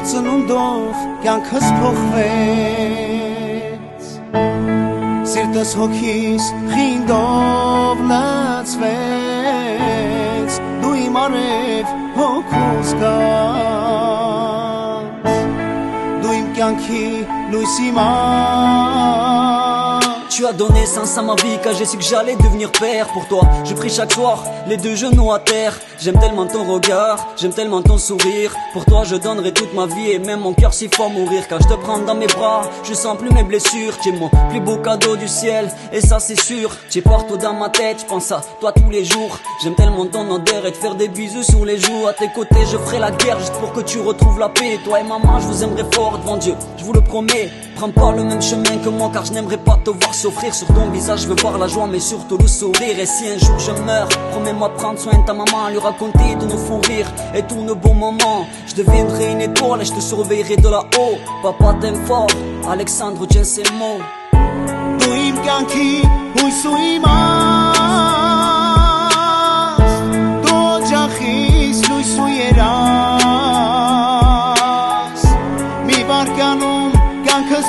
ծնունդով կյանքս փոխվեց, սիրտս հոգիս խինդով լացվեց, դու իմ արև հոգուս գաց, դու իմ կյանքի լույսի մաչ. Tu as donné sens à ma vie car j'ai su que j'allais devenir père. Pour toi, je prie chaque soir, les deux genoux à terre. J'aime tellement ton regard, j'aime tellement ton sourire. Pour toi, je donnerai toute ma vie et même mon cœur s'il faut mourir. Quand je te prends dans mes bras, je sens plus mes blessures. Tu es mon plus beau cadeau du ciel et ça c'est sûr. Tu es partout dans ma tête, je pense à toi tous les jours. J'aime tellement ton odeur et te faire des bisous sur les joues. À tes côtés, je ferai la guerre juste pour que tu retrouves la paix. Toi et maman, je vous aimerai fort devant Dieu, je vous le promets. Prends pas le même chemin que moi car je n'aimerais pas te voir souffrir. Sur ton visage je veux voir la joie mais surtout le sourire. Et si un jour je meurs, promets-moi de prendre soin de ta maman, lui raconter de nos fous rires et tous nos bons moments. Je deviendrai une étoile et je te surveillerai de là-haut. Papa t'aime fort, Alexandre tiens ces mots. Դու իմ կյանքի հույս ու իմաստ, դու օջախիս լույս ու երաս, մի վարկանում կյանքս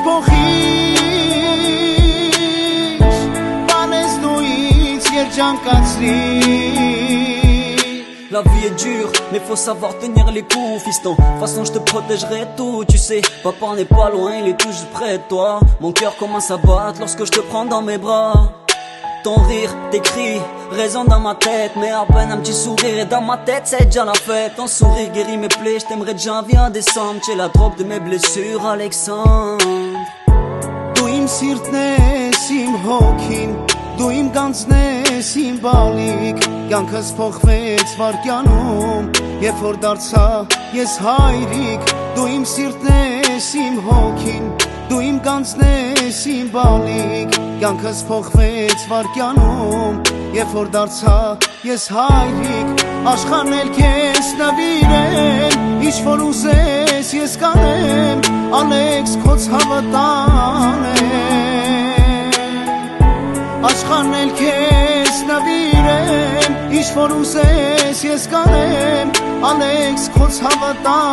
փոխիր, բանես դու ինձ երջանկացրիր. La vie est dure, mais faut savoir tenir les coups, fiston. De toute façon, je te protégerai tout, tu sais. Papa n'est pas loin, il est tout juste près de toi. Mon cœur commence à battre lorsque je te prends dans mes bras. Ton rire, tes cris, résonnent dans ma tête. Mais à peine un petit sourire et dans ma tête, c'est déjà la fête. Ton sourire guérit mes plaies, je t'aimerais de janvier à décembre. Tu es la drogue de mes blessures, Alexandre. Դու իմ սիրտն ես, իմ հոգին, դու իմ գանձն ես, իմ բալիկ. Կյանքս փոխվեց վարկյանում, երբ որ դարձա ես հայրիկ. Դու իմ սիրտն ես, իմ հոգին, դու իմ գանձն ես, իմ բալիկ. Կյանքս փոխվեց վարկյանում, երբ որ դարձա ես հայրիկ. Աշխարհն էլ քեզ նվիրել, ինչ որ ուզես ես կանեմ, Ալեքս քո ցավը տանեմ. Աշխարհն էլ քեզ նվիրել, ինչ որ ուզես ես կանեմ, Ալեքս քո ցավը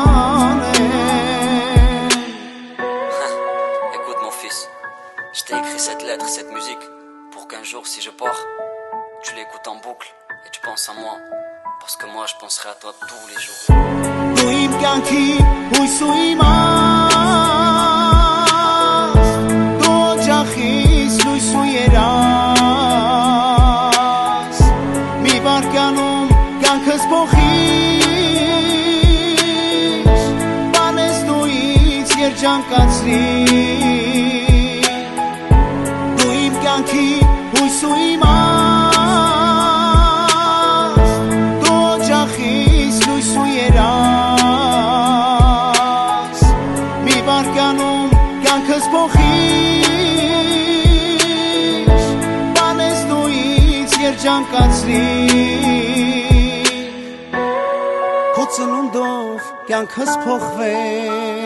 տանեմ. Écoute mon fils, je t'ai écrit cette lettre, cette musique, pour qu'un jour si je pars, tu l'écoutes en boucle et tu penses à moi. Parce que moi je penserai à toi tous les jours. Դու իմ կյանքի հույս ու իմաստ, դու օջախիս լույս ու երաս, մի վարկյանում կյանքս փոխիր, բանես դու ինձ երջանկացրիր. Դու իմ կյանքի հույս ու իմաստ, կյանքս փոխիր, բանես դու ինձ երջանկացրիր. Քո ծնունդով կյանքս փոխվեց,